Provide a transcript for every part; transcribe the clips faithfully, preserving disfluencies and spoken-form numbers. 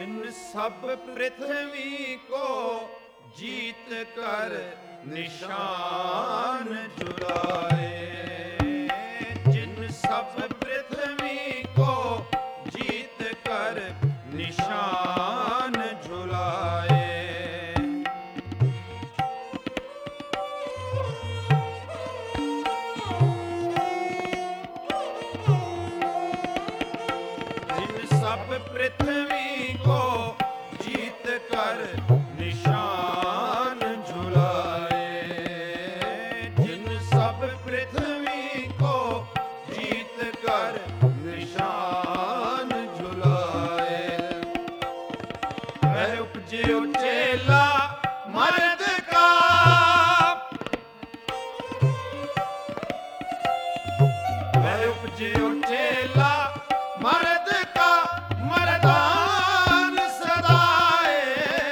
जिन सब पृथ्वी को जीत कर निशान झुलाए, जिन सब पृथ्वी को जीत कर निशान झुलाए। जिन सब पृथ्वी को जीत कर निशान झुलाए, जिन सब पृथ्वी को जीत कर निशान झुलाए। वह उपजे उचेला मर्द का, वह उपजे उचेला मर्द का मर्दान सदाए,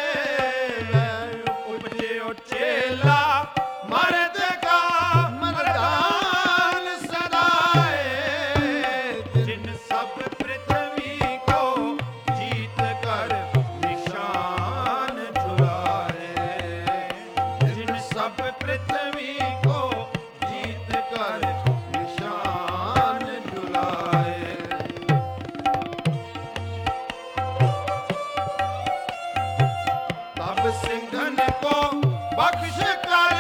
उपजे उचेला मर्द का मर्दान सदाए। जिन सब पृथ्वी को जीत कर निशान झुलाए, जिन सब पृथ्वी को जीत कर निशान झुलाए। तब सिंघन को बख्श कर,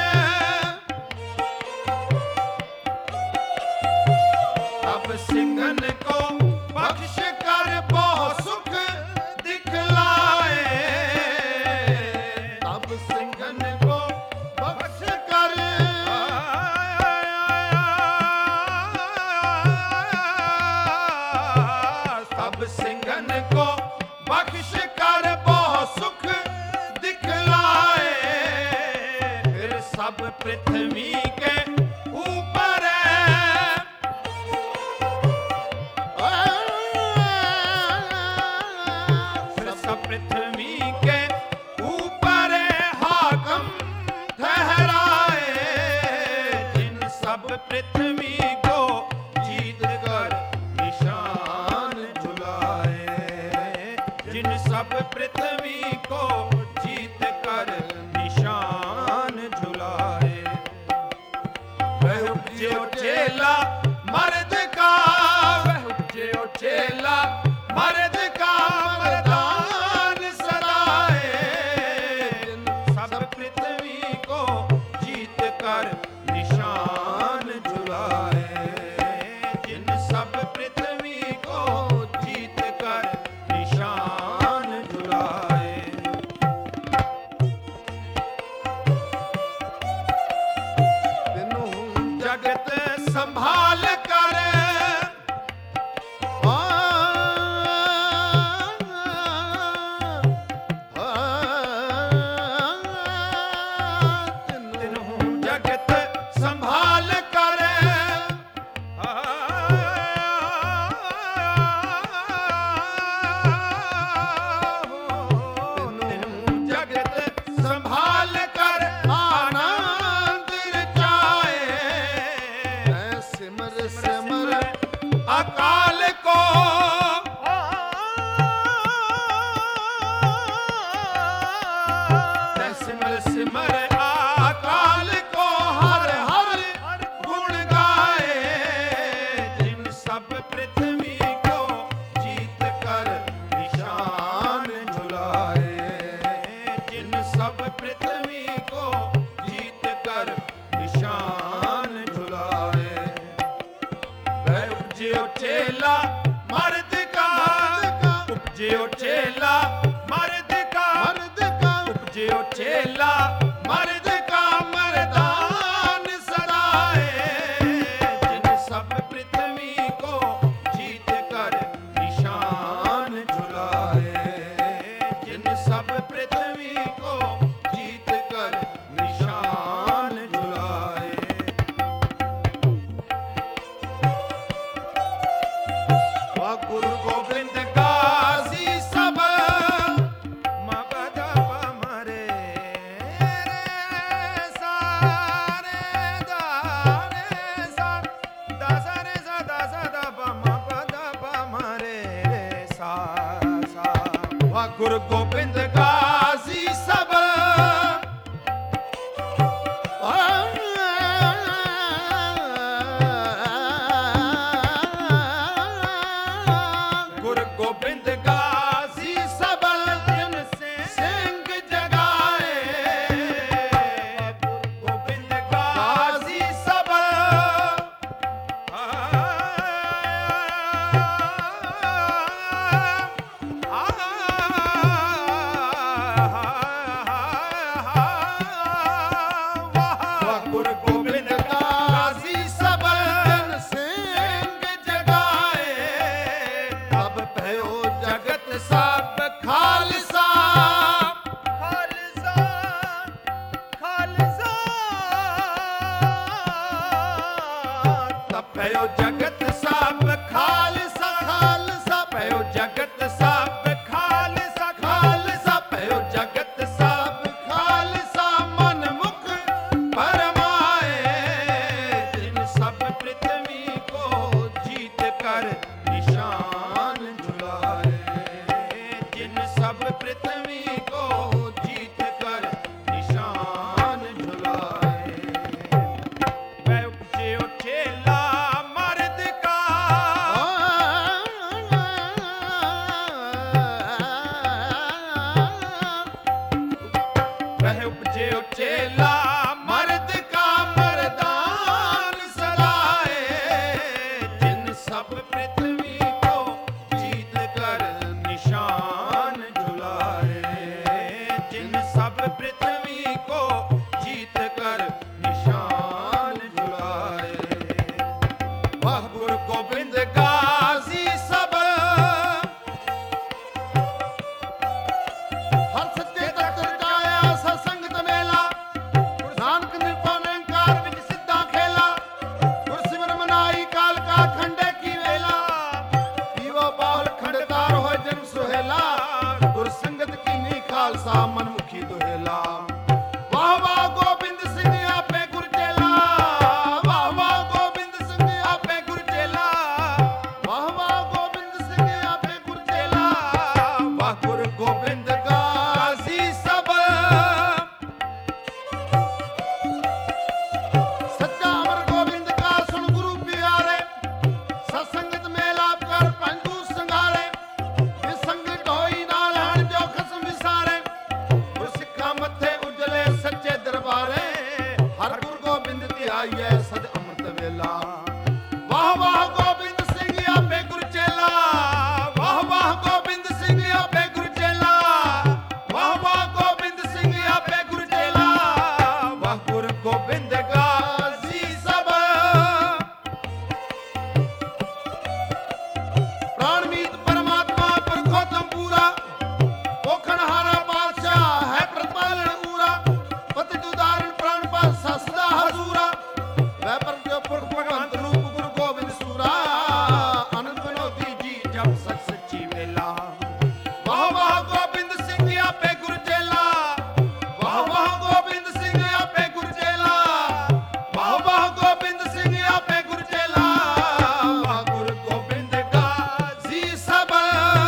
तब सिंघन को बख्श कर बहुत सुख दिखलाए, तब सिंघन को बख्श कर, तब सिंघन को बख्श कर बहुत सुख दिखलाए। फिर सब पृथ्वी के ऊपर फिर सब पृथ्वी के ऊपर हाकम ठहराए, जिन सब पृथ्वी को जीत कर निशान झुलाए, जिन सब पृथ्वी को जीत कर निशान झुलाए। वह उपजे उचेला मर्द का, वह उपजे उचेला मर्द का मर्दान सदाए, जिन सब पृथ्वी को जीत कर निशान झुलाए, जिन सब पृथ्वी को जीत कर निशान झुलाए। तीनों जगत संभाल कर, तीनों जगत संभाल कर, तीनों जगत संभाल कर आनंद रचाए। सिमर सिमर अकाल को, सिमर सिमर अकाल को हर हर गुण गाए, जिन सब पृथ्वी को जीत कर निशान झुलाए, जिन सब पृथ्वी को जीत कर निशान झुलाए। वह उपजे उचेला मर्द का, उपजे उचेला मर्द का, उपजे उचेला मर्द का मर्दान सदाए, जिन सब पृथ्वी को जीत कर निशान झुलाए, जिन सब पृथ्वी को जीत कर निशान झुलाए। वह गुरु गोविंद गाजी सब मगध मरे रे सारे दा गुरु गोबिंद गाजी सबल गुरु गोबिंद गाजी सबल जिन सिंह जगाए गुरु गोबिंद गाजी सबल गुरु गोबिंद गाजी सबल जिन सिंह जगाए तब भयो जगत सब खालसा ਖਾਲਸਾ ਖਾਲਸਾ तब भयो जगत सब खालसा खालसा भयो जगत सब खालसा खालसा भयो जगत सब खालसा मन मुख परमाए जिन सब पृथ्वी को जीत कर निशान झुलाए जिन सब पृथ्वी को जीत कर निशान झुलाए वह उपजे उठेला मर्द का वह उपजे उठेला मर्द का मर्दान सलाए जिन सब पृथ्वी को जीत कर निशान झुलाए जिन सब पृथ्वी को जीत कर निशान झुलाए वाह गुरु गोबिंद गाजी सबल हर सच्चे तत्व जाया सत्संगत मेला गुरु नानक निरपा निरंकार विच सिद्धा खेला गुरु सिमर मनाई काल का खंडे की वेला पीवा बाहुल खंडदार हो जन्म सुहेला गुरु संगत कीनी खालसा मनमुखी दुहेला वाह वाह गोबिंद सिंह आपे गुरु चेला वाह वाह गोबिंद सिंह आपे गुरु चेला वाह वाह गोबिंद सिंह आपे गुरु चेला वाह गुरु गोबिंद गाजी सबल सच्चा अमर गोबिंद का सुन गुरु प्यारे सत्संगत मेला कर पंजू संगारे विसंगत होई नाल हण जो खसम विसारे गुरु सिक्खा मथे उजले सच्चे दरबारे हर गुरु गोबिंद ध्याइए सद अमृत वेला वाह वाह गोबिंद सिंह आपे गुरु चेला वाह वाह गोबिंद सिंह आपे गुरु चेला वाह वाह गोबिंद सिंह आपे गुरु चेला वाह गुरु गोबिंद गाजी सबल प्राणमीत परमात्मा पुरखोत्तम पूरा पोखणहारा बादशाह है प्रतिपालन ऊरा पति उदाहरण प्राण पास सदा हजूरा वह पर जो पुरख भगवंत रूप गुरु गोबिंद सूरा आनंद विनोदी जी जब सच सच्ची वेला वाह वाह गोबिंद सिंह आपे गुरु चेला वाह वाह गोबिंद सिंह आपे गुरु चेला वाह वाह गोबिंद सिंह आपे गुरु चेला वाह गुरु गोबिंद गाजी सबल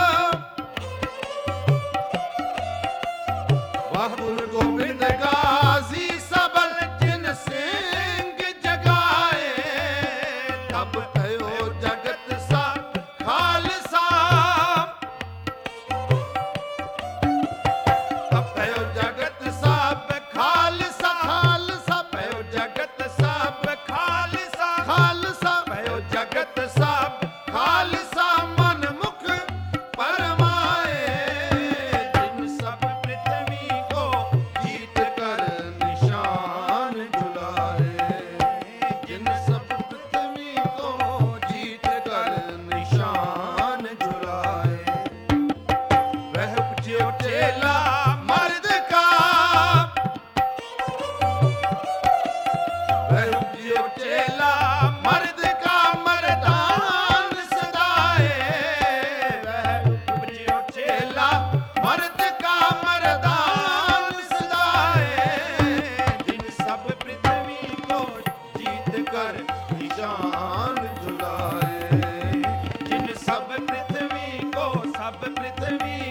वाह गुरु गोबिंद गाजी सबल जिन सिंह जगाए तब भयो जगत सा खालसा तब भयो जगत सब खालसा खालसा भयो जगत सब खालसा खालसा भयो जगत सब खालसा मन मुख परमाए जिन सब पृथ्वी को जीत कर निशान झुलाए जिन सब पृथ्वी को जीत कर निशान झुलाए वह उपजे उठेला मर्द का वह उपजे उठेला मर्द का मर्दान सदाए वह उपजे उठेला मर्द का मर्दान सदाए जिन सब पृथ्वी को जीत कर निशान झुलाए जिन सब पृथ्वी को सब पृथ्वी